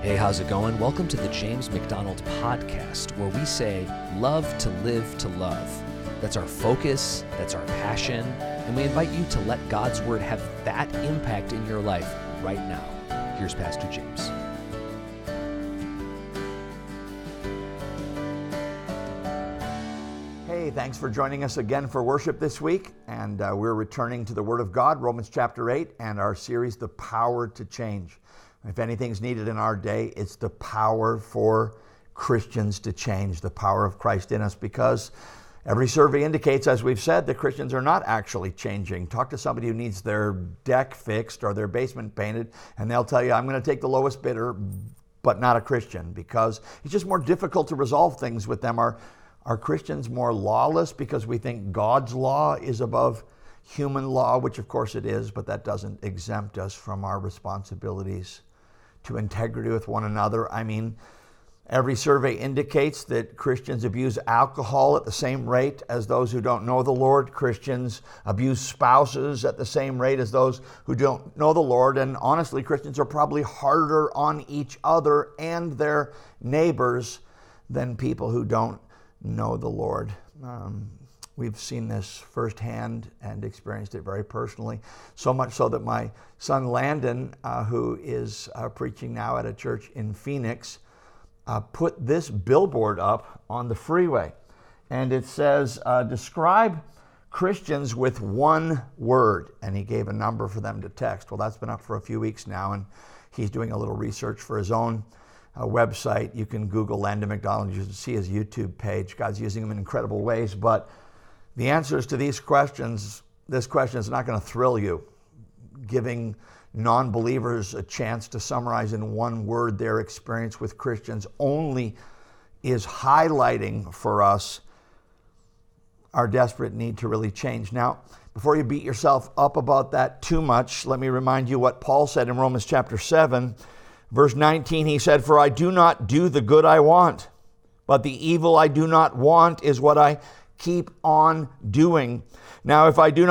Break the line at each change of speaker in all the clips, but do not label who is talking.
Hey, how's it going? Welcome to the James McDonald Podcast, where we say, love to live to love. That's our focus, that's our passion, and we invite you to let God's Word have that impact in your life right now. Here's Pastor James.
Hey, thanks for joining us again for worship this week, and we're returning to the Word of God, Romans chapter 8, and our series, The Power to Change. If anything's needed in our day, it's the power for Christians to change, the power of Christ in us, because every survey indicates, as we've said, that Christians are not actually changing. Talk to somebody who needs their deck fixed or their basement painted, and they'll tell you, I'm going to take the lowest bidder, but not a Christian, because it's just more difficult to resolve things with them. Are Christians more lawless because we think God's law is above human law, which of course it is, but that doesn't exempt us from our responsibilities to integrity with one another. I mean, every survey indicates that Christians abuse alcohol at the same rate as those who don't know the Lord. Christians abuse spouses at the same rate as those who don't know the Lord. And honestly, Christians are probably harder on each other and their neighbors than people who don't know the Lord. We've seen this firsthand and experienced it very personally, so much so that my son Landon, who is preaching now at a church in Phoenix, put this billboard up on the freeway. And it says, describe Christians with one word. And he gave a number for them to text. Well, that's been up for a few weeks now, and he's doing a little research for his own website. You can Google Landon McDonald. You can see his YouTube page. God's using him in incredible ways. But the answers to this question is not going to thrill you. Giving non-believers a chance to summarize in one word their experience with Christians only is highlighting for us our desperate need to really change. Now, before you beat yourself up about that too much, let me remind you what Paul said in Romans chapter 7, verse 19. He said, "For I do not do the good I want, but the evil I do not want is what I keep on doing. Now, if I do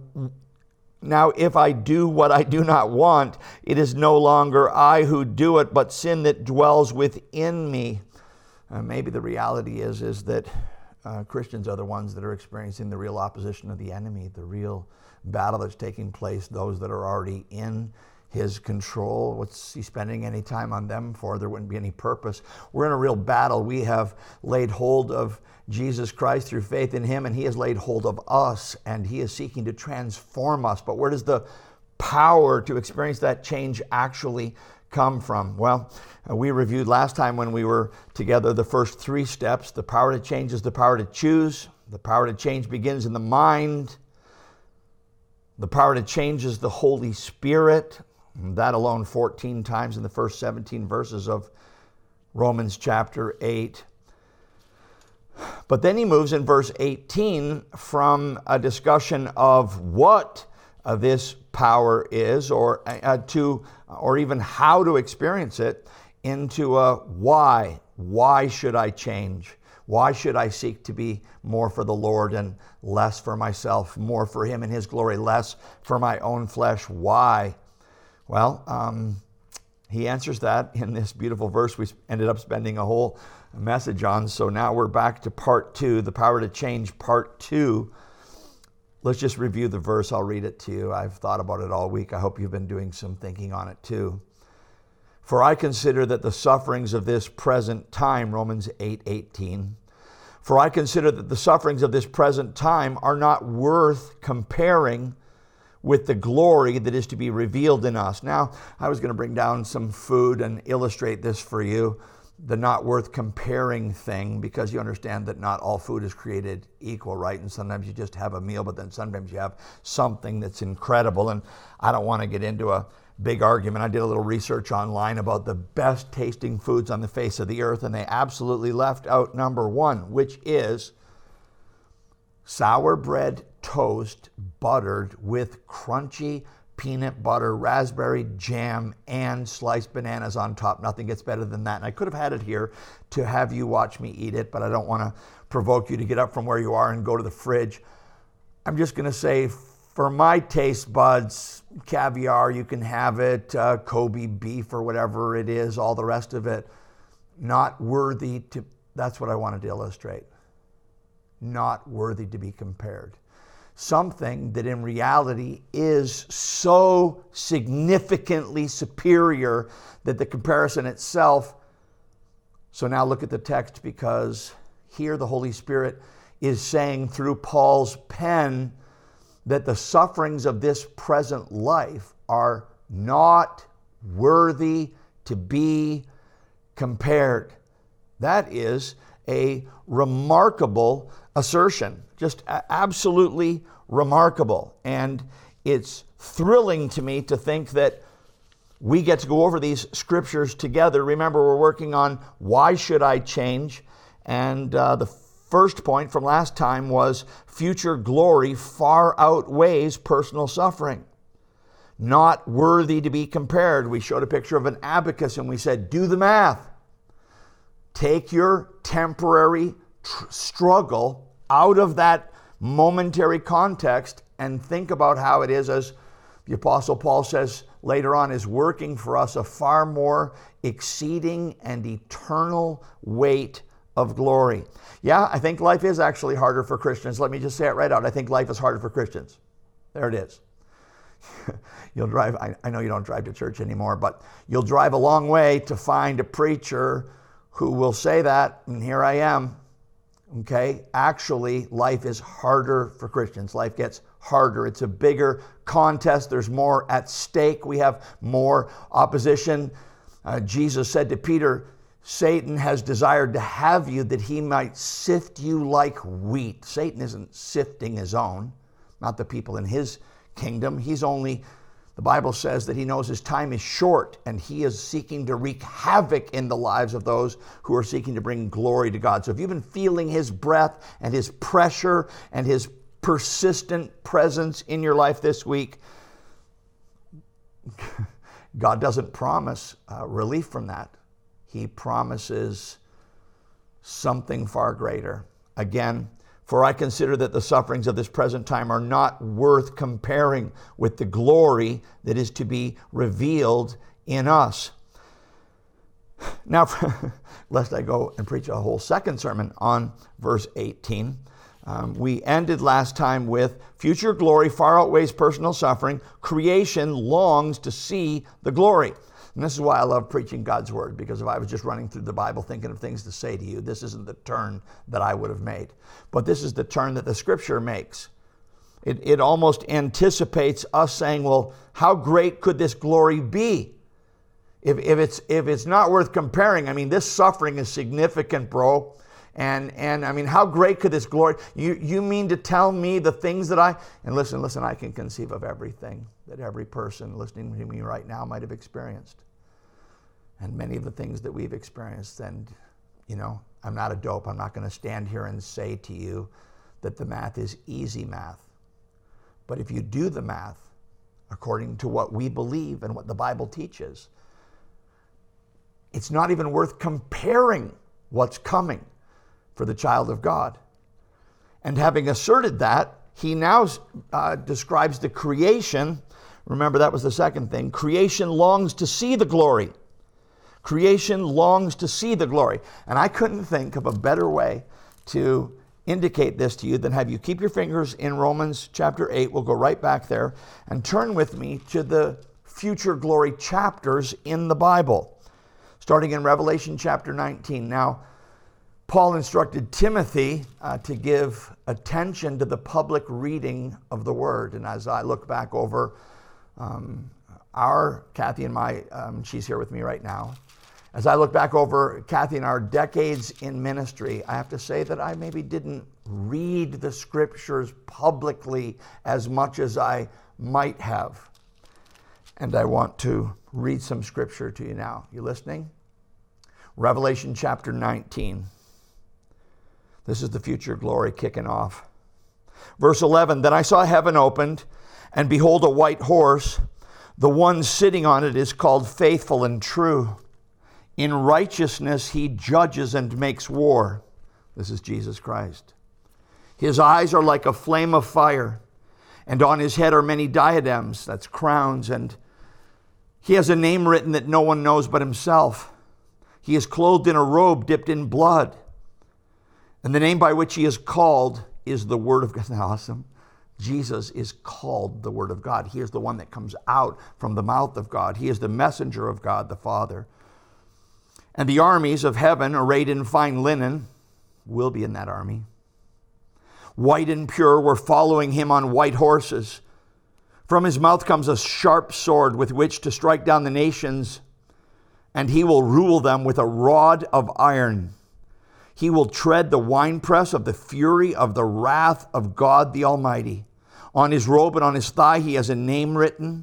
what I do not want, it is no longer I who do it, but sin that dwells within me." Maybe the reality is that Christians are the ones that are experiencing the real opposition of the enemy, the real battle that's taking place, those that are already in his control. What's he spending any time on them for? There wouldn't be any purpose. We're in a real battle. We have laid hold of Jesus Christ through faith in him, and he has laid hold of us, and he is seeking to transform us. But where does the power to experience that change actually come from? Well, we reviewed last time when we were together the first three steps. The power to change is the power to choose. The power to change begins in the mind. The power to change is the Holy Spirit. That alone 14 times in the first 17 verses of Romans chapter 8. But then he moves in verse 18 from a discussion of what this power is, or even how to experience it, into a why. Why should I change? Why should I seek to be more for the Lord and less for myself, more for him and his glory, less for my own flesh? Why? Well, he answers that in this beautiful verse we ended up spending a whole message on. So now we're back to part 2, the power to change, part 2. Let's just review the verse. I'll read it to you. I've thought about it all week. I hope you've been doing some thinking on it too. "For I consider that the sufferings of this present time," Romans 8:18, "for I consider that the sufferings of this present time are not worth comparing with the glory that is to be revealed in us." Now, I was going to bring down some food and illustrate this for you, the not worth comparing thing, because you understand that not all food is created equal, right? And sometimes you just have a meal, but then sometimes you have something that's incredible. And I don't want to get into a big argument. I did a little research online about the best tasting foods on the face of the earth, and they absolutely left out number 1, which is sour bread toast buttered with crunchy peanut butter, raspberry jam, and sliced bananas on top. Nothing gets better than that. And I could have had it here to have you watch me eat it, but I don't want to provoke you to get up from where you are and go to the fridge. I'm just going to say for my taste buds, caviar, you can have it, Kobe beef or whatever it is, all the rest of it, not worthy to, that's what I wanted to illustrate. Not worthy to be compared. Something that in reality is so significantly superior that the comparison itself. So now look at the text, because here the Holy Spirit is saying through Paul's pen that the sufferings of this present life are not worthy to be compared. That is a remarkable assertion, just absolutely remarkable. And it's thrilling to me to think that we get to go over these scriptures together. Remember, we're working on why should I change? And the first point from last time was future glory far outweighs personal suffering. Not worthy to be compared. We showed a picture of an abacus and we said, do the math. Take your temporary struggle out of that momentary context and think about how it is, as the Apostle Paul says later on, is working for us a far more exceeding and eternal weight of glory. Yeah, I think life is actually harder for Christians. Let me just say it right out. I think life is harder for Christians. There it is. You'll drive, I know you don't drive to church anymore, but you'll drive a long way to find a preacher who will say that, and here I am. Okay, actually, life is harder for Christians. Life gets harder. It's a bigger contest. There's more at stake. We have more opposition. Jesus said to Peter, Satan has desired to have you that he might sift you like wheat. Satan isn't sifting his own, not the people in his kingdom. He's only, the Bible says that he knows his time is short, and he is seeking to wreak havoc in the lives of those who are seeking to bring glory to God. So if you've been feeling his breath and his pressure and his persistent presence in your life this week, God doesn't promise relief from that. He promises something far greater. Again, for I consider that the sufferings of this present time are not worth comparing with the glory that is to be revealed in us. Now, lest I go and preach a whole second sermon on verse 18, we ended last time with future glory far outweighs personal suffering. Creation longs to see the glory. And this is why I love preaching God's word, because if I was just running through the Bible thinking of things to say to you, this isn't the turn that I would have made. But this is the turn that the scripture makes. It almost anticipates us saying, well, how great could this glory be? If it's not worth comparing, I mean, this suffering is significant, bro. And I mean, how great could this glory, you mean to tell me the things that and listen, I can conceive of everything that every person listening to me right now might have experienced. And many of the things that we've experienced. And, I'm not a dope. I'm not going to stand here and say to you that the math is easy math. But if you do the math according to what we believe and what the Bible teaches, it's not even worth comparing what's coming for the child of God. And having asserted that, he now describes the creation. Remember, that was the second thing. Creation longs to see the glory. Creation longs to see the glory. And I couldn't think of a better way to indicate this to you than have you keep your fingers in Romans chapter 8. We'll go right back there and turn with me to the future glory chapters in the Bible, starting in Revelation chapter 19. Now, Paul instructed Timothy to give attention to the public reading of the Word. And as I look back over Kathy and my, she's here with me right now. As I look back over Kathy and our decades in ministry, I have to say that I maybe didn't read the scriptures publicly as much as I might have. And I want to read some scripture to you now. You listening? Revelation chapter 19. This is the future glory kicking off. Verse 11, then I saw heaven opened, and behold a white horse. The one sitting on it is called Faithful and True. In righteousness he judges and makes war. This is Jesus Christ. His eyes are like a flame of fire, And on his head are many diadems, that's crowns, and he has a name written that no one knows but himself. He is clothed in a robe dipped in blood. And the name by which he is called is the Word of God. Isn't that awesome? Jesus is called the Word of God. He is the one that comes out from the mouth of God. He is the messenger of God the Father. And the armies of heaven, arrayed in fine linen, will be in that army, white and pure, were following him on white horses. From his mouth comes a sharp sword with which to strike down the nations, and he will rule them with a rod of iron. He will tread the winepress of the fury of the wrath of God the Almighty. On his robe and on his thigh he has a name written.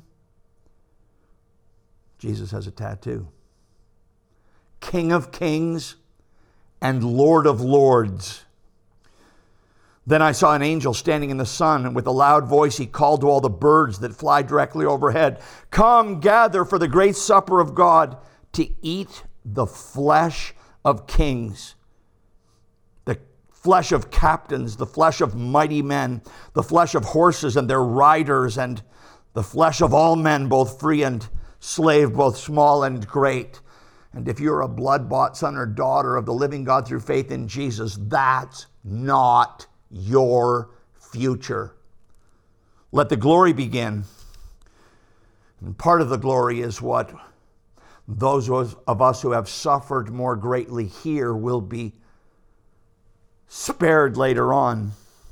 Jesus has a tattoo. King of Kings and Lord of Lords. Then I saw an angel standing in the sun, and with a loud voice he called to all the birds that fly directly overhead, "Come, gather for the great supper of God, to eat the flesh of kings, the flesh of captains, the flesh of mighty men, the flesh of horses and their riders, and the flesh of all men, both free and slave, both small and great." And if you're a blood-bought son or daughter of the living God through faith in Jesus, that's not your future. Let the glory begin. And part of the glory is what those of us who have suffered more greatly here will be spared later on.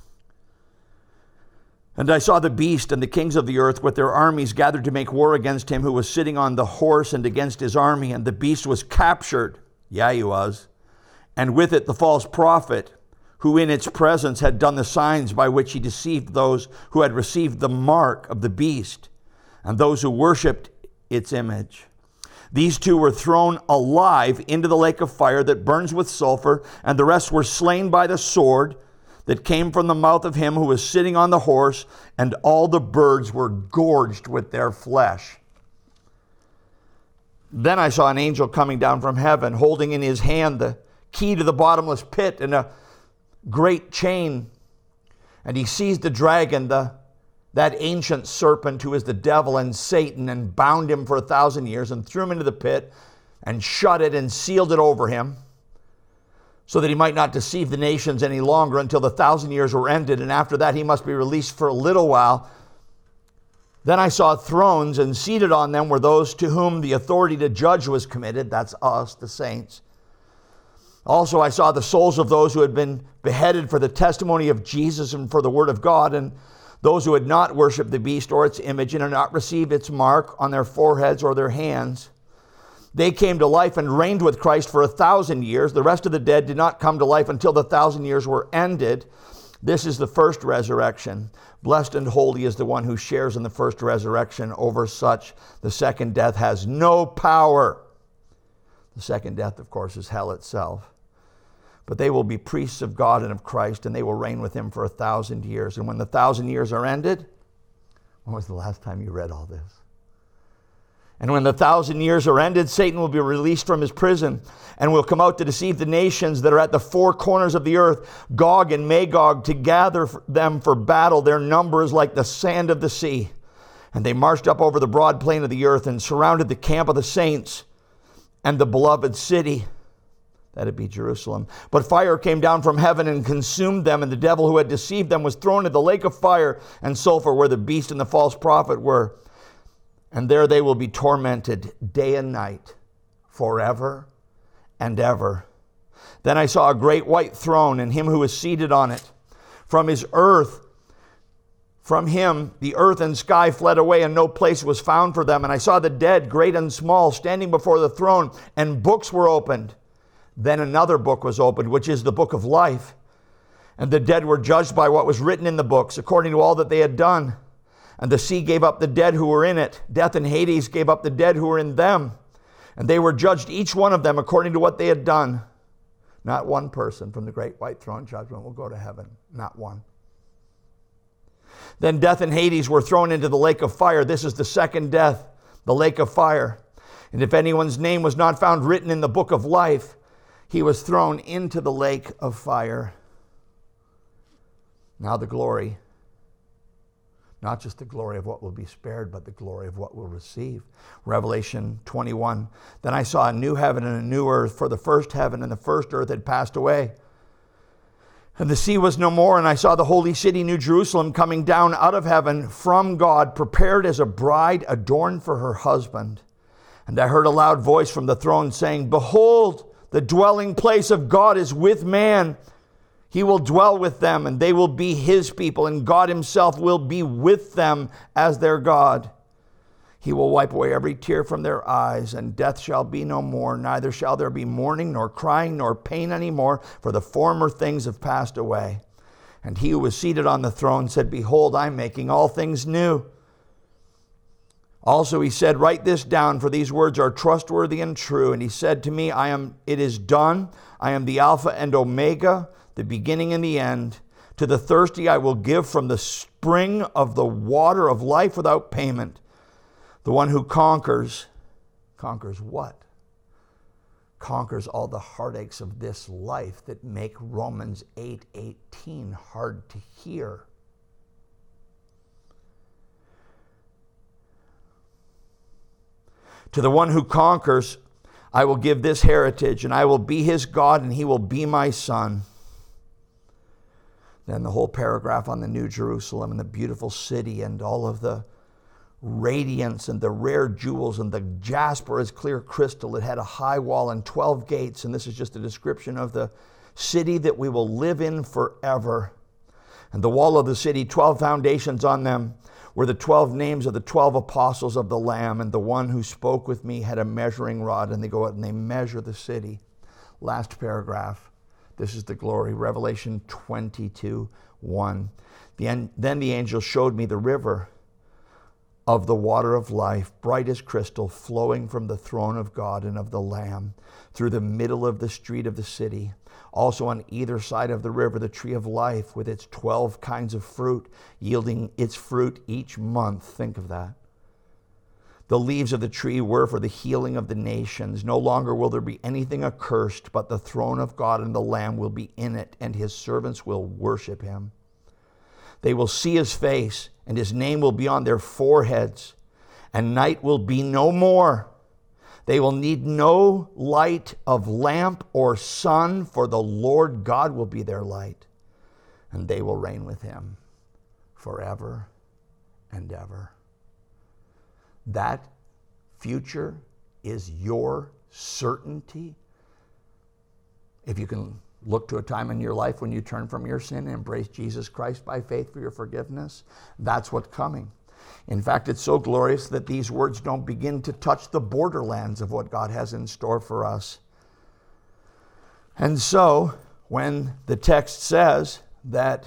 And I saw the beast and the kings of the earth with their armies gathered to make war against him who was sitting on the horse and against his army. And the beast was captured. Yeah, he was. And with it the false prophet, who in its presence had done the signs by which he deceived those who had received the mark of the beast and those who worshipped its image. These two were thrown alive into the lake of fire that burns with sulfur, and the rest were slain by the sword that came from the mouth of him who was sitting on the horse, and all the birds were gorged with their flesh. Then I saw an angel coming down from heaven, holding in his hand the key to the bottomless pit and a great chain. And he seized the dragon, that ancient serpent who is the devil and Satan, and bound him for 1,000 years and threw him into the pit and shut it and sealed it over him, so that he might not deceive the nations any longer until the 1,000 years were ended, and after that he must be released for a little while. Then I saw thrones, and seated on them were those to whom the authority to judge was committed. That's us, the saints. Also I saw the souls of those who had been beheaded for the testimony of Jesus and for the word of God, and those who had not worshipped the beast or its image and had not received its mark on their foreheads or their hands. They came to life and reigned with Christ for 1,000 years. The rest of the dead did not come to life until the 1,000 years were ended. This is the first resurrection. Blessed and holy is the one who shares in the first resurrection. Over such, the second death has no power. The second death, of course, is hell itself. But they will be priests of God and of Christ, and they will reign with him for 1,000 years. And when the 1,000 years are ended, when was the last time you read all this? And when the 1,000 years are ended, Satan will be released from his prison and will come out to deceive the nations that are at the four corners of the earth, Gog and Magog, to gather them for battle. Their number is like the sand of the sea. And they marched up over the broad plain of the earth and surrounded the camp of the saints and the beloved city. That'd be Jerusalem. But fire came down from heaven and consumed them, and the devil who had deceived them was thrown into the lake of fire and sulfur, where the beast and the false prophet were. And there they will be tormented day and night, forever and ever. Then I saw a great white throne, and him who was seated on it. From him the earth and sky fled away, and no place was found for them. And I saw the dead, great and small, standing before the throne, and books were opened. Then another book was opened, which is the book of life. And the dead were judged by what was written in the books, according to all that they had done. And the sea gave up the dead who were in it. Death and Hades gave up the dead who were in them. And they were judged, each one of them, according to what they had done. Not one person from the great white throne judgment will go to heaven. Not one. Then death and Hades were thrown into the lake of fire. This is the second death, the lake of fire. And if anyone's name was not found written in the book of life, he was thrown into the lake of fire. Now the glory, Not just the glory of what will be spared, but the glory of what we'll receive. Revelation 21. Then I saw a new heaven and a new earth, for the first heaven and the first earth had passed away. And the sea was no more, and I saw the holy city, New Jerusalem, coming down out of heaven from God, prepared as a bride adorned for her husband. And I heard a loud voice from the throne saying, Behold, the dwelling place of God is with man. He will dwell with them, and they will be his people, and God himself will be with them as their God. He will wipe away every tear from their eyes, and death shall be no more. Neither shall there be mourning, nor crying, nor pain anymore, for the former things have passed away. And he who was seated on the throne said, Behold, I am making all things new. Also he said, Write this down, for these words are trustworthy and true. And he said to me, It is done. I am the Alpha and Omega, the beginning and the end. To the thirsty I will give from the spring of the water of life without payment. The one who conquers what? Conquers all the heartaches of this life that make Romans 8:18 hard to hear. To the one who conquers, I will give this heritage, and I will be his God, and he will be my son. Then the whole paragraph on the New Jerusalem and the beautiful city and all of the radiance and the rare jewels and the jasper as clear crystal. It had a high wall and 12 gates, and this is just a description of the city that we will live in forever. And the wall of the city, 12 foundations on them, were the 12 names of the 12 apostles of the Lamb, and the one who spoke with me had a measuring rod, and they go out and they measure the city. Last paragraph. This is the glory. Revelation 22:1. Then the angel showed me the river of the water of life, bright as crystal, flowing from the throne of God and of the Lamb through the middle of the street of the city. Also on either side of the river, the tree of life with its 12 kinds of fruit, yielding its fruit each month. Think of that. The leaves of the tree were for the healing of the nations. No longer will there be anything accursed, but the throne of God and the Lamb will be in it, and his servants will worship him. They will see his face, and his name will be on their foreheads, and night will be no more. They will need no light of lamp or sun, for the Lord God will be their light, and they will reign with him forever and ever. That future is your certainty. If you can look to a time in your life when you turn from your sin and embrace Jesus Christ by faith for your forgiveness, that's what's coming. In fact, it's so glorious that these words don't begin to touch the borderlands of what God has in store for us. And so, when the text says that,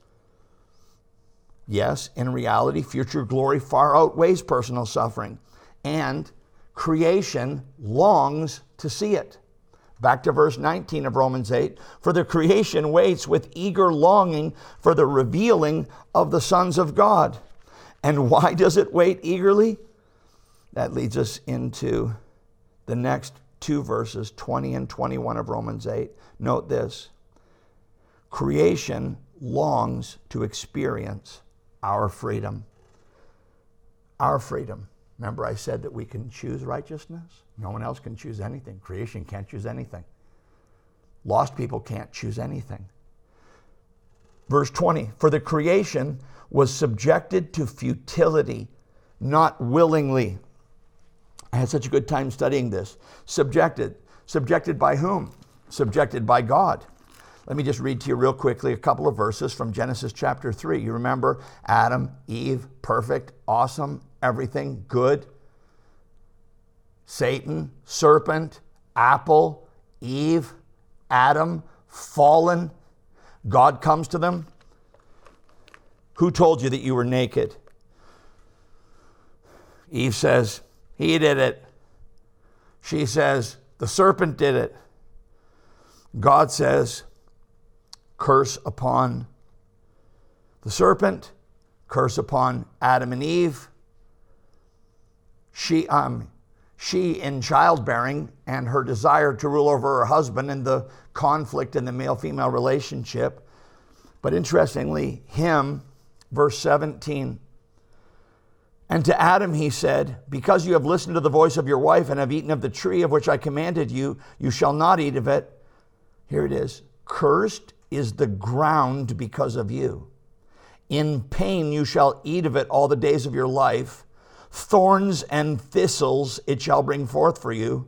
yes, in reality, future glory far outweighs personal suffering, and creation longs to see it. Back to verse 19 of Romans 8. For the creation waits with eager longing for the revealing of the sons of God. And why does it wait eagerly? That leads us into the next two verses, 20 and 21 of Romans 8. Note this. Creation longs to experience our freedom. Our freedom. Remember I said that we can choose righteousness? No one else can choose anything. Creation can't choose anything. Lost people can't choose anything. Verse 20, for the creation was subjected to futility, not willingly. I had such a good time studying this. Subjected. Subjected by whom? Subjected by God. Let me just read to you real quickly a couple of verses from Genesis chapter 3. You remember Adam, Eve, perfect, awesome, everything, good. Satan, serpent, apple, Eve, Adam, fallen. God comes to them. Who told you that you were naked? Eve says, he did it. She says, the serpent did it. God says, curse upon the serpent, curse upon Adam and Eve. She in childbearing and her desire to rule over her husband and the conflict in the male-female relationship. But interestingly, him, verse 17, And to Adam he said, because you have listened to the voice of your wife and have eaten of the tree of which I commanded you, you shall not eat of it. Here it is. Cursed is the ground because of you. In pain you shall eat of it all the days of your life. Thorns and thistles it shall bring forth for you.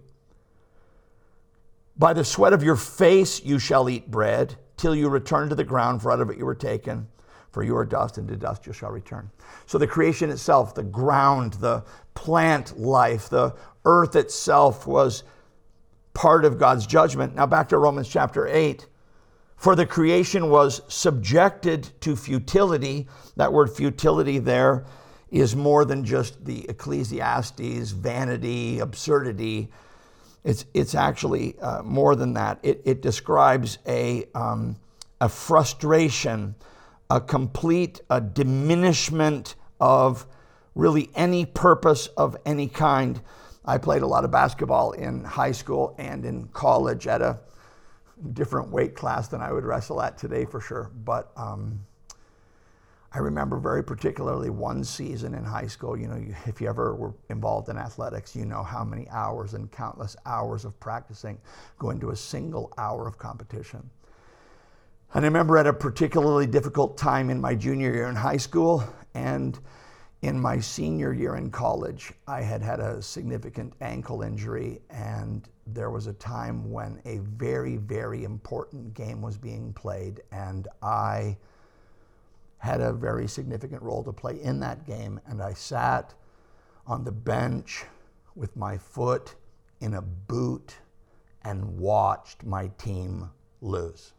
By the sweat of your face you shall eat bread, till you return to the ground, for out of it you were taken. For you are dust, and to dust you shall return. So the creation itself, the ground, the plant life, the earth itself was part of God's judgment. Now back to Romans chapter 8. For the creation was subjected to futility. That word futility there is more than just the Ecclesiastes, vanity, absurdity. It's actually more than that. It describes a frustration, a complete diminishment of really any purpose of any kind. I played a lot of basketball in high school and in college at a different weight class than I would wrestle at today for sure. But I remember very particularly one season in high school. You know, if you ever were involved in athletics, you know how many hours and countless hours of practicing go into a single hour of competition. And I remember at a particularly difficult time in my junior year in high school and in my senior year in college, I had had a significant ankle injury, and there was a time when a very, very important game was being played, and I had a very significant role to play in that game, and I sat on the bench with my foot in a boot and watched my team lose.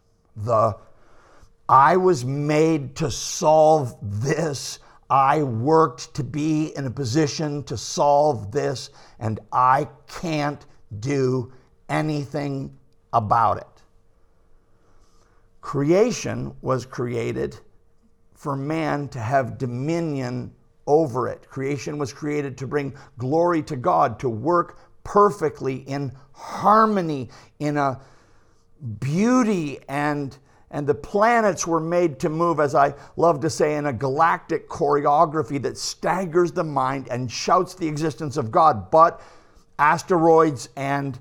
I was made to solve this. I worked to be in a position to solve this, and I can't do anything about it. Creation was created for man to have dominion over it. Creation was created to bring glory to God, to work perfectly in harmony, in a beauty, and the planets were made to move, as I love to say, in a galactic choreography that staggers the mind and shouts the existence of God. But asteroids and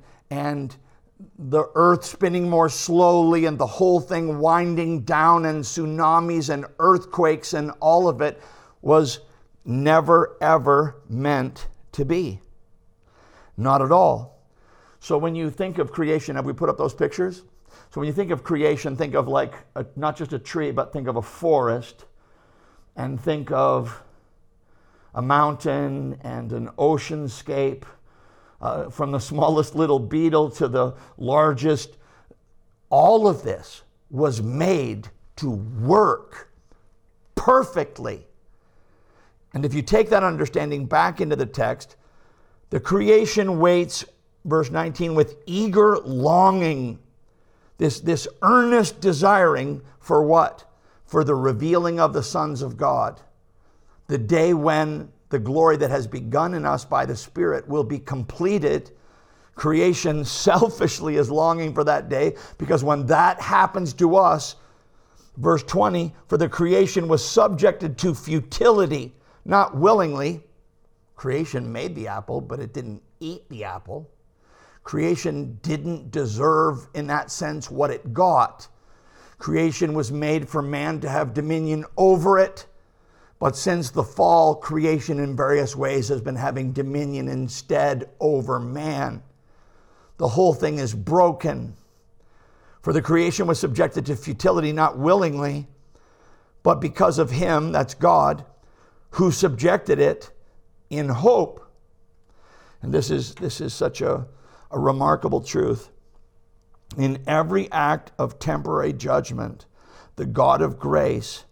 the earth spinning more slowly and the whole thing winding down and tsunamis and earthquakes and all of it was never, ever meant to be. Not at all. So when you think of creation, have we put up those pictures? So when you think of creation, think of like not just a tree, but think of a forest, and think of a mountain and an oceanscape, from the smallest little beetle to the largest. All of this was made to work perfectly. And if you take that understanding back into the text, the creation waits, verse 19, with eager longing. This earnest desiring for what? For the revealing of the sons of God. The day when the glory that has begun in us by the Spirit will be completed. Creation selfishly is longing for that day, because when that happens to us, verse 20, for the creation was subjected to futility, not willingly. Creation made the apple, but it didn't eat the apple. Creation didn't deserve, in that sense, what it got. Creation was made for man to have dominion over it. But since the fall, creation in various ways has been having dominion instead over man. The whole thing is broken. For the creation was subjected to futility, not willingly, but because of him, that's God, who subjected it in hope. And this is such a remarkable truth. In every act of temporary judgment, the God of grace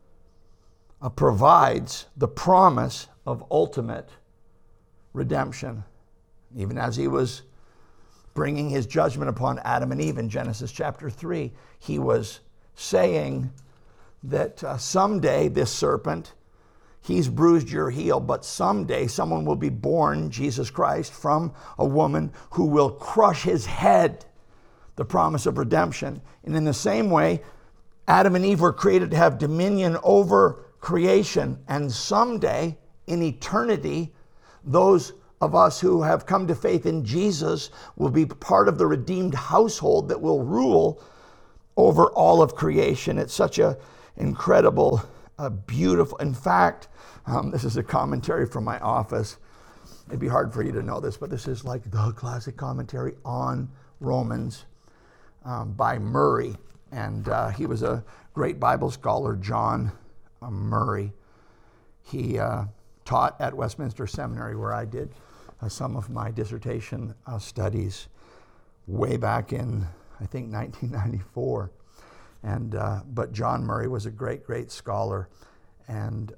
provides the promise of ultimate redemption. Even as he was bringing his judgment upon Adam and Eve in Genesis chapter 3, he was saying that someday this serpent, he's bruised your heel, but someday someone will be born, Jesus Christ, from a woman who will crush his head, the promise of redemption. And in the same way, Adam and Eve were created to have dominion over creation, and someday in eternity, those of us who have come to faith in Jesus will be part of the redeemed household that will rule over all of creation. It's such an incredible, beautiful, in fact, this is a commentary from my office. It'd be hard for you to know this, but this is like the classic commentary on Romans by Murray. And he was a great Bible scholar, John Murray. He taught at Westminster Seminary, where I did some of my dissertation studies way back in, I think, 1994. But John Murray was a great, great scholar. And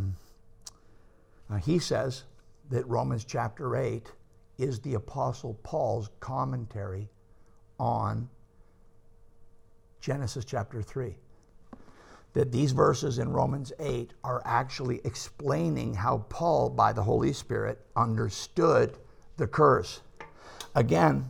he says that Romans chapter 8 is the Apostle Paul's commentary on Genesis chapter 3. That these verses in Romans 8 are actually explaining how Paul, by the Holy Spirit, understood the curse. Again,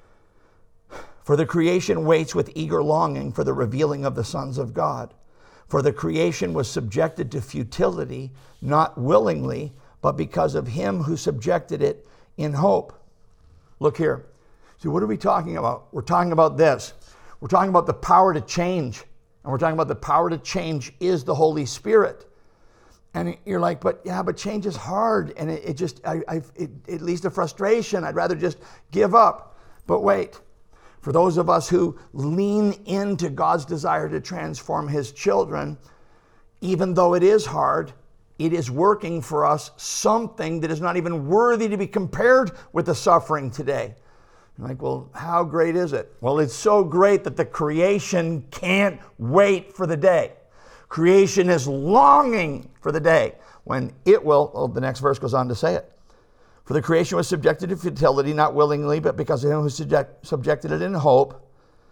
for the creation waits with eager longing for the revealing of the sons of God. For the creation was subjected to futility, not willingly, but because of him who subjected it in hope. Look here. See, what are we talking about? We're talking about this. We're talking about the power to change. And we're talking about the power to change is the Holy Spirit. And you're like, but change is hard. And it leads to frustration. I'd rather just give up. But wait, for those of us who lean into God's desire to transform his children, even though it is hard, it is working for us something that is not even worthy to be compared with the suffering today. I'm like, well, how great is it? Well, it's so great that the creation can't wait for the day. Creation is longing for the day when it will, the next verse goes on to say it. For the creation was subjected to futility, not willingly, but because of him who subjected it in hope.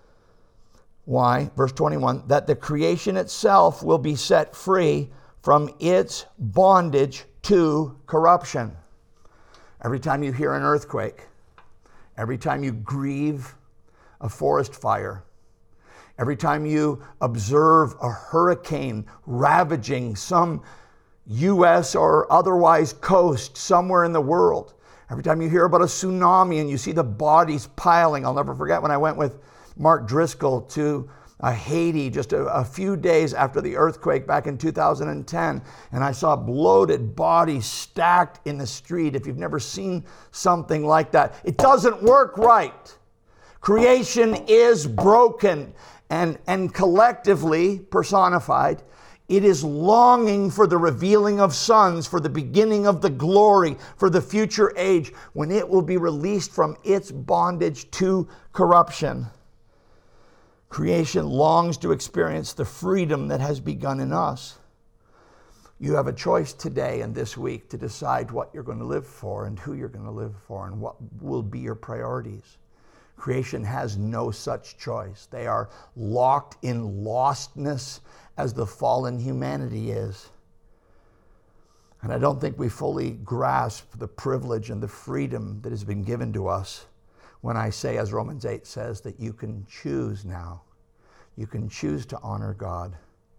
Why? Verse 21, that the creation itself will be set free from its bondage to corruption. Every time you hear an earthquake, every time you grieve a forest fire, every time you observe a hurricane ravaging some U.S. or otherwise coast somewhere in the world, every time you hear about a tsunami and you see the bodies piling. I'll never forget when I went with Mark Driscoll to Haiti just a few days after the earthquake back in 2010, and I saw bloated bodies stacked in the street. If you've never seen something like that, it doesn't work right. Creation is broken, and collectively personified, it is longing for the revealing of sons, for the beginning of the glory, for the future age, when it will be released from its bondage to corruption. Creation longs to experience the freedom that has begun in us. You have a choice today and this week to decide what you're going to live for and who you're going to live for and what will be your priorities. Creation has no such choice. They are locked in lostness as the fallen humanity is. And I don't think we fully grasp the privilege and the freedom that has been given to us when I say, as Romans 8 says, that you can choose now. You can choose to honor God.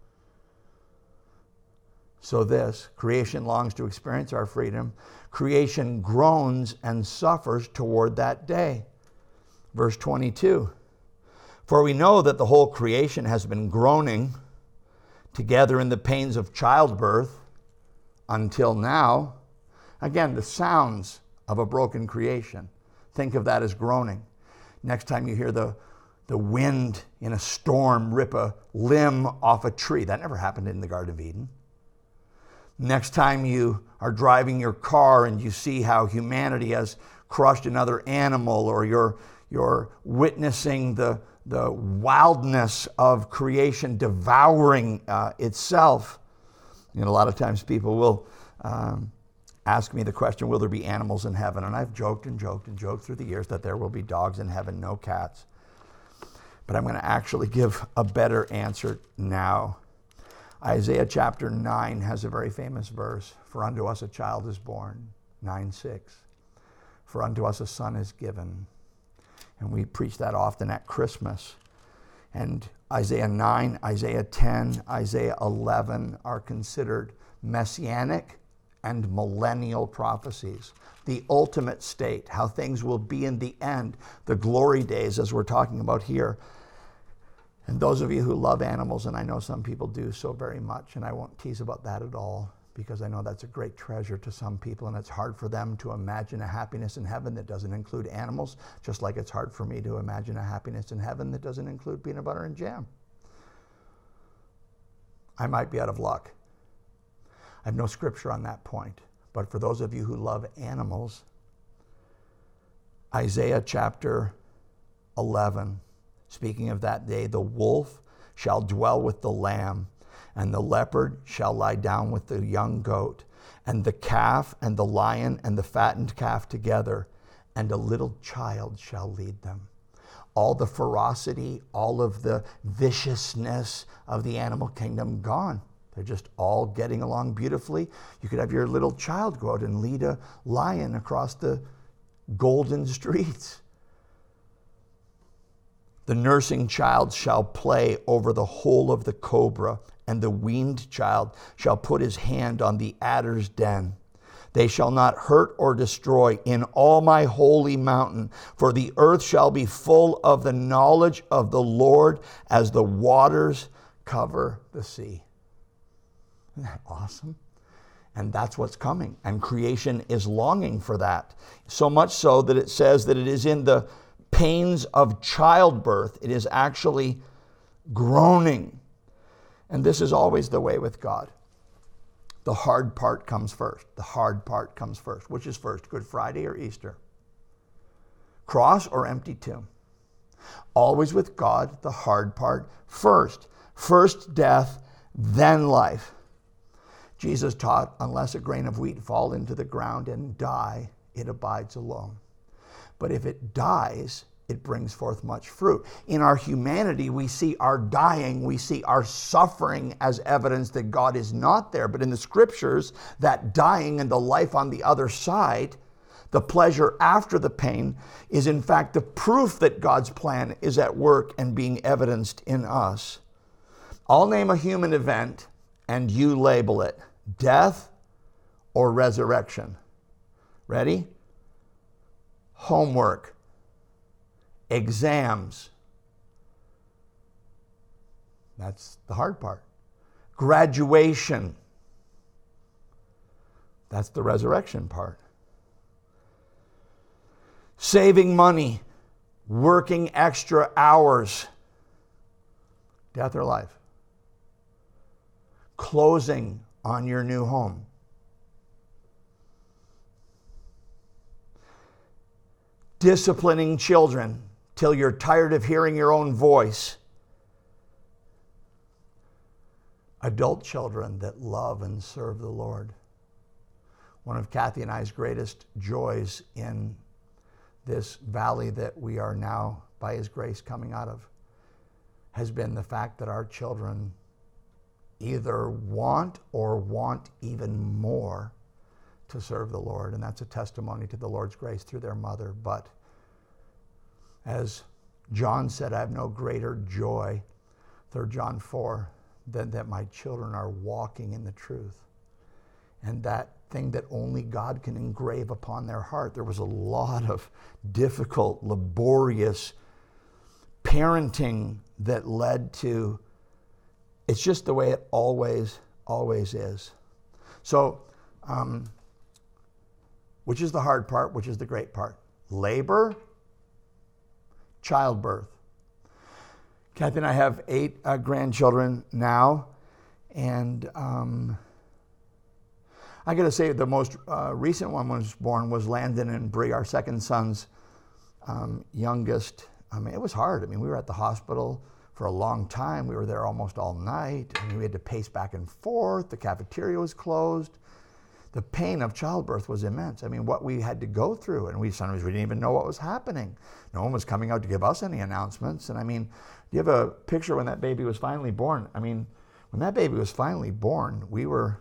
So this, creation longs to experience our freedom. Creation groans and suffers toward that day. Verse 22, for we know that the whole creation has been groaning together in the pains of childbirth until now. Again, the sounds of a broken creation. Think of that as groaning. Next time you hear the wind in a storm rip a limb off a tree. That never happened in the Garden of Eden. Next time you are driving your car and you see how humanity has crushed another animal, or you're witnessing the wildness of creation devouring itself. A lot of times people will ask me the question, will there be animals in heaven? And I've joked through the years that there will be dogs in heaven, no cats. But I'm going to actually give a better answer now. Isaiah chapter 9 has a very famous verse. For unto us a child is born, 9:6. For unto us a son is given. And we preach that often at Christmas. And Isaiah 9, Isaiah 10, Isaiah 11 are considered messianic and millennial prophecies. The ultimate state, how things will be in the end, the glory days as we're talking about here. And those of you who love animals, and I know some people do so very much, and I won't tease about that at all, because I know that's a great treasure to some people, and it's hard for them to imagine a happiness in heaven that doesn't include animals, just like it's hard for me to imagine a happiness in heaven that doesn't include peanut butter and jam. I might be out of luck. I have no scripture on that point. But for those of you who love animals, Isaiah chapter 11, speaking of that day, the wolf shall dwell with the lamb, and the leopard shall lie down with the young goat, and the calf and the lion and the fattened calf together, and a little child shall lead them. All the ferocity, all of the viciousness of the animal kingdom gone. They're just all getting along beautifully. You could have your little child go out and lead a lion across the golden streets. The nursing child shall play over the hole of the cobra, and the weaned child shall put his hand on the adder's den. They shall not hurt or destroy in all my holy mountain, for the earth shall be full of the knowledge of the Lord as the waters cover the sea. Isn't that awesome? And that's what's coming. And creation is longing for that. So much so that it says that it is in the pains of childbirth. It is actually groaning. And this is always the way with God. The hard part comes first. The hard part comes first. Which is first, Good Friday or Easter? Cross or empty tomb? Always with God, the hard part first. First death, then life. Jesus taught, unless a grain of wheat fall into the ground and die, it abides alone. But if it dies, it brings forth much fruit. In our humanity, we see our dying, we see our suffering as evidence that God is not there. But in the scriptures, that dying and the life on the other side, the pleasure after the pain, is in fact the proof that God's plan is at work and being evidenced in us. I'll name a human event and you label it. Death or resurrection. Ready? Homework. Exams. That's the hard part. Graduation. That's the resurrection part. Saving money. Working extra hours. Death or life. Closing on your new home. Disciplining children till you're tired of hearing your own voice. Adult children that love and serve the Lord. One of Kathy and I's greatest joys in this valley that we are now, by His grace, coming out of, has been the fact that our children either want or want even more to serve the Lord. And that's a testimony to the Lord's grace through their mother. But as John said, I have no greater joy, 3 John 4, than that my children are walking in the truth. And that thing that only God can engrave upon their heart. There was a lot of difficult, laborious parenting that led to, it's just the way it always is. So, which is the hard part? Which is the great part? Labor, childbirth. Kathy and I have 8 grandchildren now, and I got to say the most recent one was born was Landon and Bree, our second son's youngest. I mean, it was hard. I mean, we were at the hospital for a long time. We were there almost all night. I mean, we had to pace back and forth. The cafeteria was closed. The pain of childbirth was immense. I mean, what we had to go through, and sometimes we didn't even know what was happening. No one was coming out to give us any announcements. And I mean, you have a picture when that baby was finally born. I mean, when that baby was finally born, we were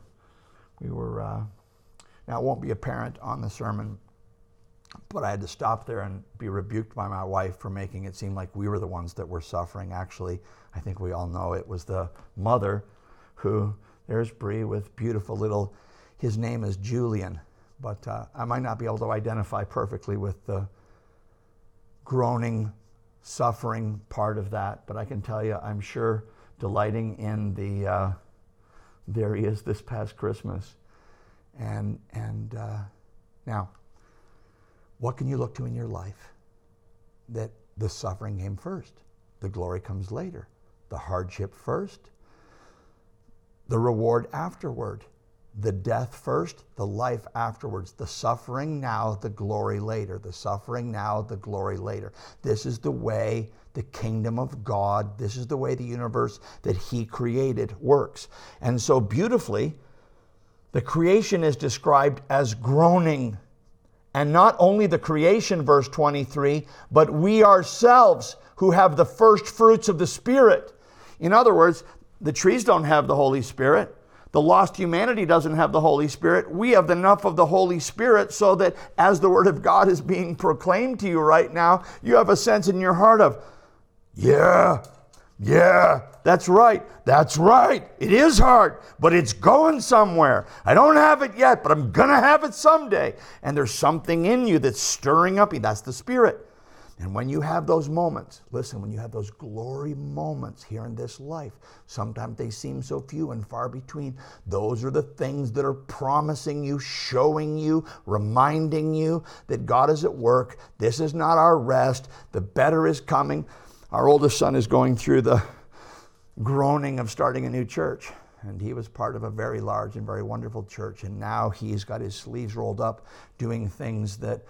now it won't be apparent on the sermon, but I had to stop there and be rebuked by my wife for making it seem like we were the ones that were suffering. Actually, I think we all know it was the mother who, there's Bree with beautiful little His name is Julian, but I might not be able to identify perfectly with the groaning, suffering part of that, but I can tell you, I'm sure delighting in the, there he is this past Christmas. And now, what can you look to in your life that the suffering came first? The glory comes later. The hardship first, the reward afterward. The death first, the life afterwards. The suffering now, the glory later. The suffering now, the glory later. This is the way the kingdom of God, this is the way the universe that He created works. And so beautifully, the creation is described as groaning. And not only the creation, verse 23, but we ourselves who have the first fruits of the Spirit. In other words, the trees don't have the Holy Spirit. The lost humanity doesn't have the Holy Spirit. We have enough of the Holy Spirit so that as the Word of God is being proclaimed to you right now, you have a sense in your heart of, yeah, that's right. It is hard, but it's going somewhere. I don't have it yet, but I'm going to have it someday. And there's something in you that's stirring up. That's the Spirit. And when you have those moments, listen, when you have those glory moments here in this life, sometimes they seem so few and far between. Those are the things that are promising you, showing you, reminding you that God is at work. This is not our rest. The better is coming. Our oldest son is going through the groaning of starting a new church. And he was part of a very large and very wonderful church. And now he's got his sleeves rolled up doing things that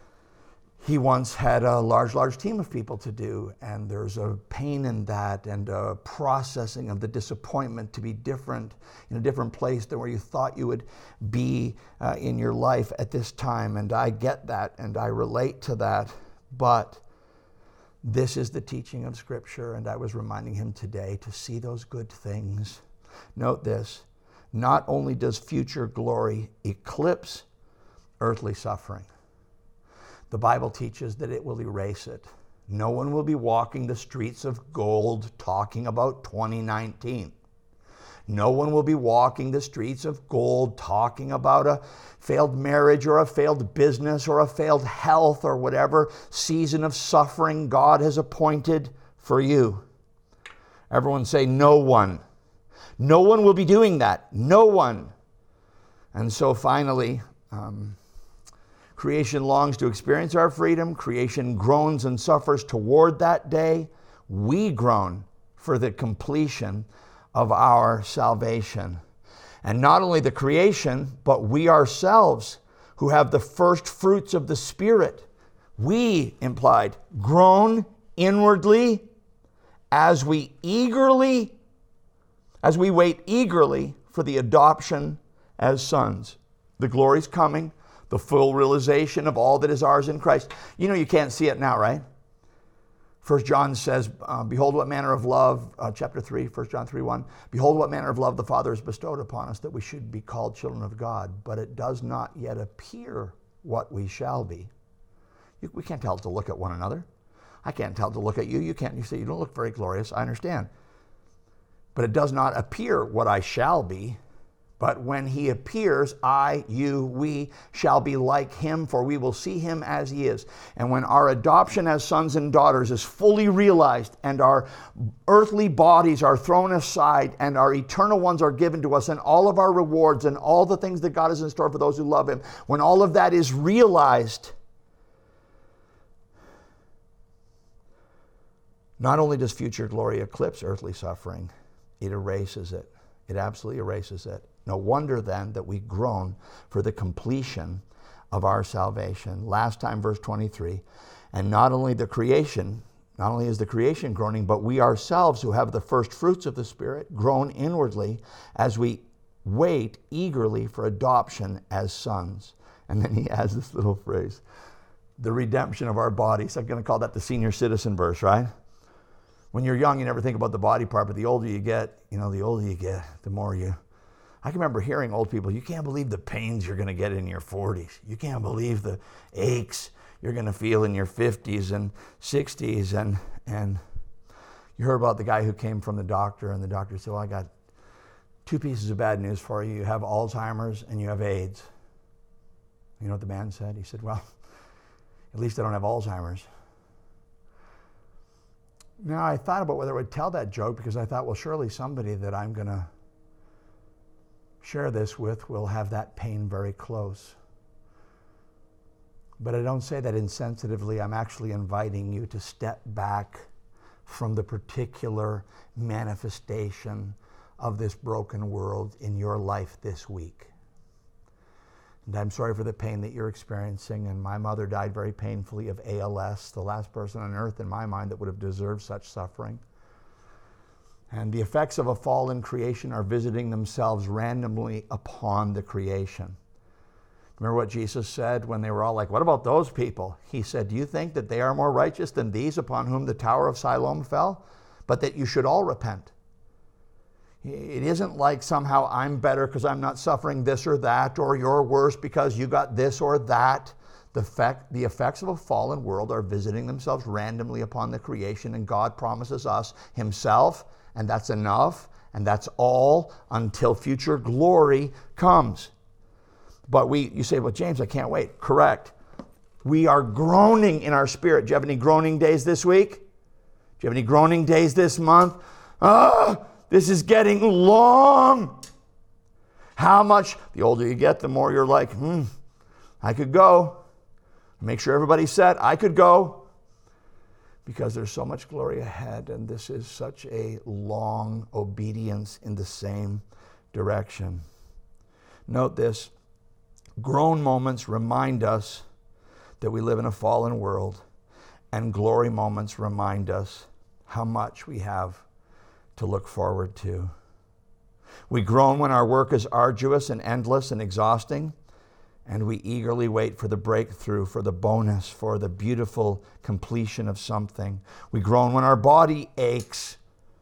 he once had a large team of people to do, and there's a pain in that and a processing of the disappointment to be different, in a different place than where you thought you would be in your life at this time. And I get that and I relate to that, but this is the teaching of Scripture, and I was reminding him today to see those good things. Note this, not only does future glory eclipse earthly suffering, the Bible teaches that it will erase it. No one will be walking the streets of gold talking about 2019. No one will be walking the streets of gold talking about a failed marriage or a failed business or a failed health or whatever season of suffering God has appointed for you. Everyone say, no one. No one will be doing that. No one. And so finally, creation longs to experience our freedom. Creation groans and suffers toward that day. We groan for the completion of our salvation. And not only the creation, but we ourselves who have the first fruits of the Spirit. We, implied, groan inwardly as we wait eagerly for the adoption as sons. The glory's coming. The full realization of all that is ours in Christ. You know, you can't see it now, right? 1 John says, behold what manner of love, chapter 3, 1 John 3:1, behold what manner of love the Father has bestowed upon us that we should be called children of God, but it does not yet appear what we shall be. We can't tell to look at one another. I can't tell to look at you. You can't. You say, you don't look very glorious. I understand. But it does not appear what I shall be. But when he appears, we shall be like him, for we will see him as he is. And when our adoption as sons and daughters is fully realized and our earthly bodies are thrown aside and our eternal ones are given to us and all of our rewards and all the things that God has in store for those who love him, when all of that is realized, not only does future glory eclipse earthly suffering, it erases it. It absolutely erases it. No wonder then that we groan for the completion of our salvation. Last time, verse 23, and not only is the creation groaning, but we ourselves who have the first fruits of the Spirit groan inwardly as we wait eagerly for adoption as sons. And then he adds this little phrase, the redemption of our bodies. I'm going to call that the senior citizen verse, right? When you're young, you never think about the body part, but the older you get, the more you... I can remember hearing old people, you can't believe the pains you're going to get in your 40s. You can't believe the aches you're going to feel in your 50s and 60s. And you heard about the guy who came from the doctor, and the doctor said, well, I got Two pieces of bad news for you. You have Alzheimer's and you have AIDS. You know what the man said? He said, well, at least I don't have Alzheimer's. Now, I thought about whether I would tell that joke because I thought, well, surely somebody that I'm going to share this with will have that pain very close. But I don't say that insensitively. I'm actually inviting you to step back from the particular manifestation of this broken world in your life this week. And I'm sorry for the pain that you're experiencing. And my mother died very painfully of ALS, the last person on earth in my mind that would have deserved such suffering. And the effects of a fallen creation are visiting themselves randomly upon the creation. Remember what Jesus said when they were all like, what about those people? He said, do you think that they are more righteous than these upon whom the tower of Siloam fell? But that you should all repent. It isn't like somehow I'm better because I'm not suffering this or that, or you're worse because you got this or that. The effects of a fallen world are visiting themselves randomly upon the creation, and God promises us himself, and that's enough, and that's all until future glory comes. But you say, well, James, I can't wait. Correct. We are groaning in our spirit. Do you have any groaning days this week? Do you have any groaning days this month? This is getting long. How much? The older you get, the more you're like, I could go. Make sure everybody's set. I could go. Because there's so much glory ahead, and this is such a long obedience in the same direction. Note this. Groan moments remind us that we live in a fallen world, and glory moments remind us how much we have to look forward to. We groan when our work is arduous and endless and exhausting, and we eagerly wait for the breakthrough, for the bonus, for the beautiful completion of something. We groan when our body aches,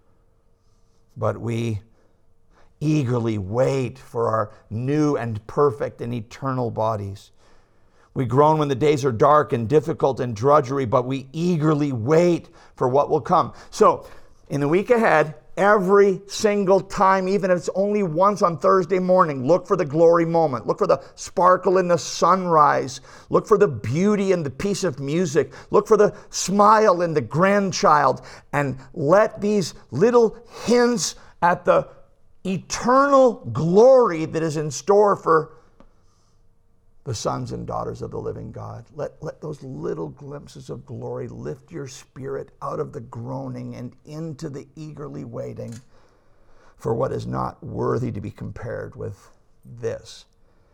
but we eagerly wait for our new and perfect and eternal bodies. We groan when the days are dark and difficult and drudgery, but we eagerly wait for what will come. So, in the week ahead, every single time, even if it's only once on Thursday morning, look for the glory moment. Look for the sparkle in the sunrise. Look for the beauty in the piece of music. Look for the smile in the grandchild. And let these little hints at the eternal glory that is in store for the sons and daughters of the living God. Let those little glimpses of glory lift your spirit out of the groaning and into the eagerly waiting for what is not worthy to be compared with this.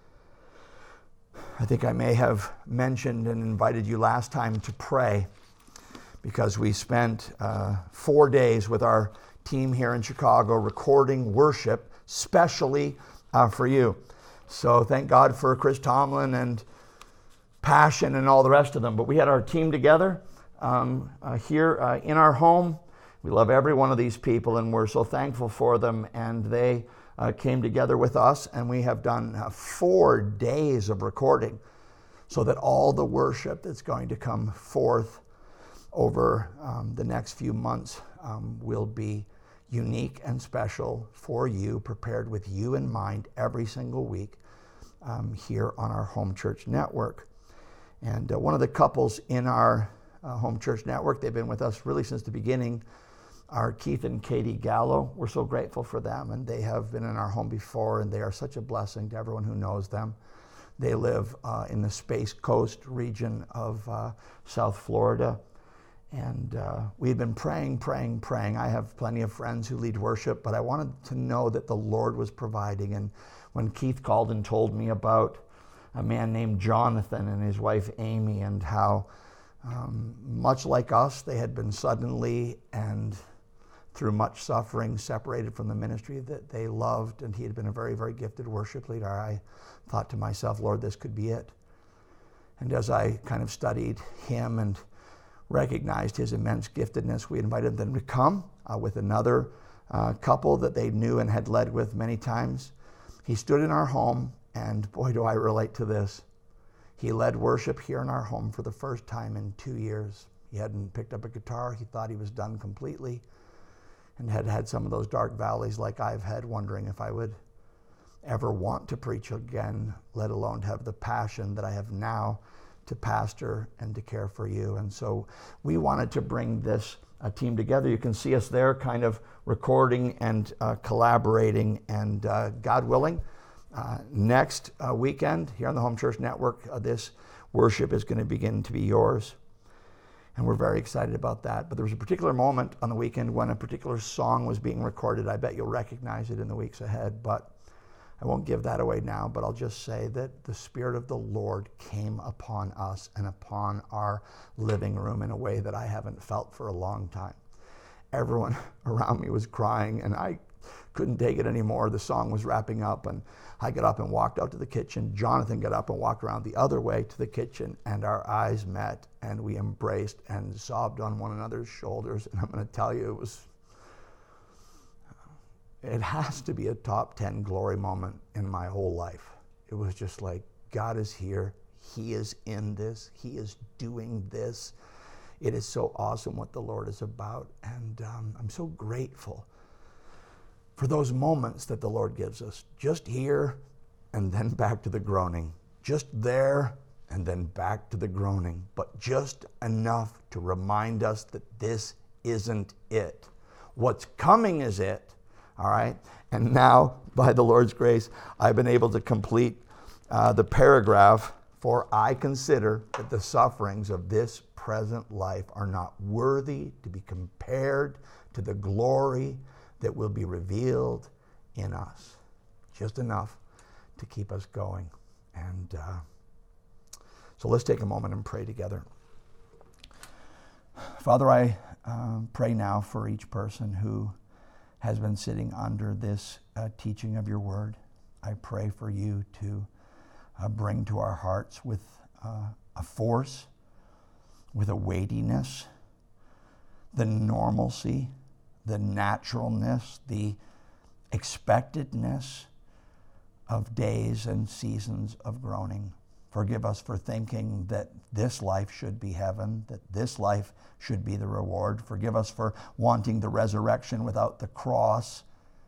I think I may have mentioned and invited you last time to pray, because we spent 4 days with our team here in Chicago recording worship specially for you. So thank God for Chris Tomlin and Passion and all the rest of them. But we had our team together here in our home. We love every one of these people, and we're so thankful for them. And they came together with us, and we have done 4 days of recording so that all the worship that's going to come forth over the next few months will be unique and special for you, prepared with you in mind every single week here on our home church network. And one of the couples in our home church network, they've been with us really since the beginning, are Keith and Katie Gallo. We're so grateful for them, and they have been in our home before, and they are such a blessing to everyone who knows them. They live in the Space Coast region of South Florida. And we've been praying. I have plenty of friends who lead worship, but I wanted to know that the Lord was providing. And when Keith called and told me about a man named Jonathan and his wife Amy, and how much like us, they had been suddenly and through much suffering separated from the ministry that they loved, and he had been a very, very gifted worship leader, I thought to myself, Lord, this could be it. And as I kind of studied him and recognized his immense giftedness, we invited them to come with another couple that they knew and had led with many times. He stood in our home, and boy, do I relate to this. He led worship here in our home for the first time in 2 years. He hadn't picked up a guitar. He thought he was done completely. and had had some of those dark valleys like I've had, wondering if I would ever want to preach again, let alone to have the passion that I have now to pastor and to care for you. And so we wanted to bring this team together. You can see us there kind of recording and collaborating, and God willing, next weekend here on the Home Church Network, this worship is going to begin to be yours. And we're very excited about that. But there was a particular moment on the weekend when a particular song was being recorded. I bet you'll recognize it in the weeks ahead, but I won't give that away now. But I'll just say that the Spirit of the Lord came upon us and upon our living room in a way that I haven't felt for a long time. Everyone around me was crying, and I couldn't take it anymore. The song was wrapping up, and I got up and walked out to the kitchen. Jonathan got up and walked around the other way to the kitchen, and our eyes met, and we embraced and sobbed on one another's shoulders. And I'm going to tell you, it has to be a top 10 glory moment in my whole life. It was just like, God is here. He is in this. He is doing this. It is so awesome what the Lord is about. And I'm so grateful for those moments that the Lord gives us. Just here and then back to the groaning. Just there and then back to the groaning. But just enough to remind us that this isn't it. What's coming is it. All right? And now, by the Lord's grace, I've been able to complete the paragraph, for I consider that the sufferings of this present life are not worthy to be compared to the glory that will be revealed in us. Just enough to keep us going. And so let's take a moment and pray together. Father, I pray now for each person who has been sitting under this teaching of your word. I pray for you to bring to our hearts with a force, with a weightiness, the normalcy, the naturalness, the expectedness of days and seasons of groaning. Forgive us for thinking that this life should be heaven, that this life should be the reward. Forgive us for wanting the resurrection without the cross.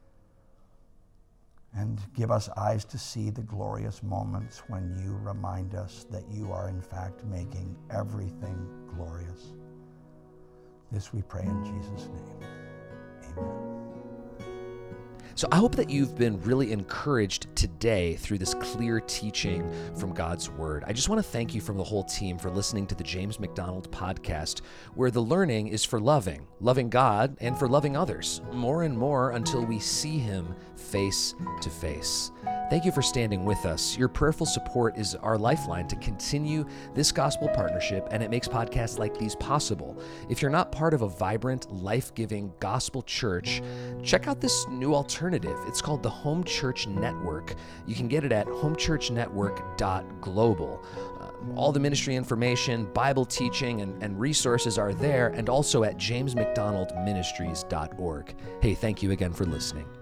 And give us eyes to see the glorious moments when you remind us that you are in fact making everything glorious. This we pray in Jesus' name. Amen.
So I hope that you've been really encouraged today through this clear teaching from God's Word. I just want to thank you from the whole team for listening to the James MacDonald podcast, where the learning is for loving God and for loving others, more and more until we see Him face to face. Thank you for standing with us. Your prayerful support is our lifeline to continue this gospel partnership, and it makes podcasts like these possible. If you're not part of a vibrant, life-giving gospel church, check out this new alternative. It's called the Home Church Network. You can get it at homechurchnetwork.global. All the ministry information, Bible teaching, and resources are there, and also at jamesmcdonaldministries.org. Hey, thank you again for listening.